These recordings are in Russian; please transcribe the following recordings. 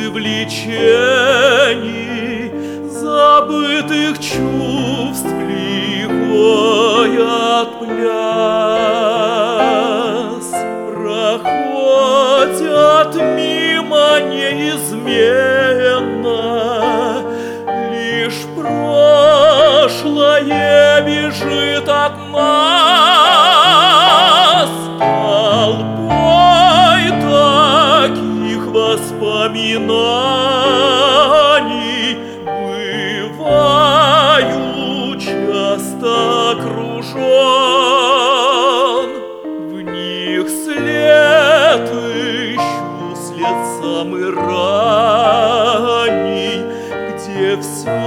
влечений, забытых чувств лихой отпляс. Проходят мимо неизменно, лишь прошлое бежит от нас. Толпой таких воспоминаний бываю часто окружен. В них след ищу, след самый ранний, где все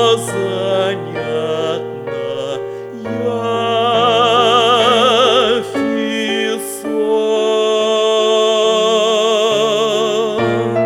занятно, явь и сон.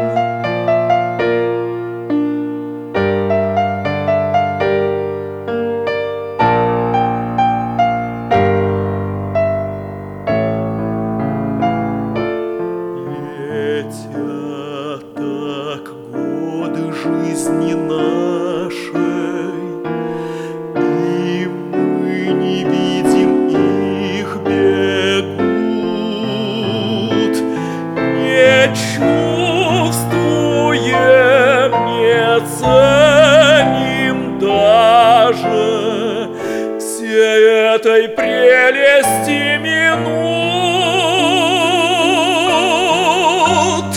Летят так годы жизни нашей, и мы не видим их, бегут. Не чувствуем, не ценим даже всей этой прелести минут.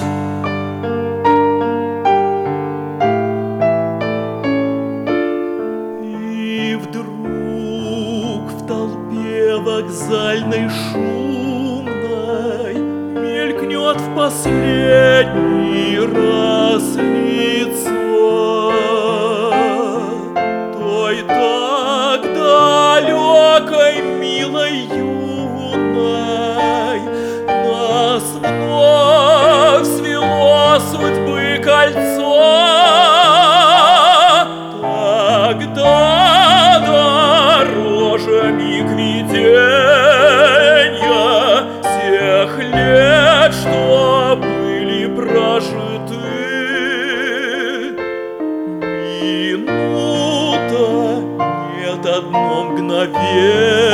И вдруг в толпе вокзальной шумной мелькнет в последний раз лицо той так далекой, милой, юной. Нас вновь свело судьбы кольцо. Тогда дороже миг виденья тех лет, что были прожиты. Минута, нет, одно мгновенье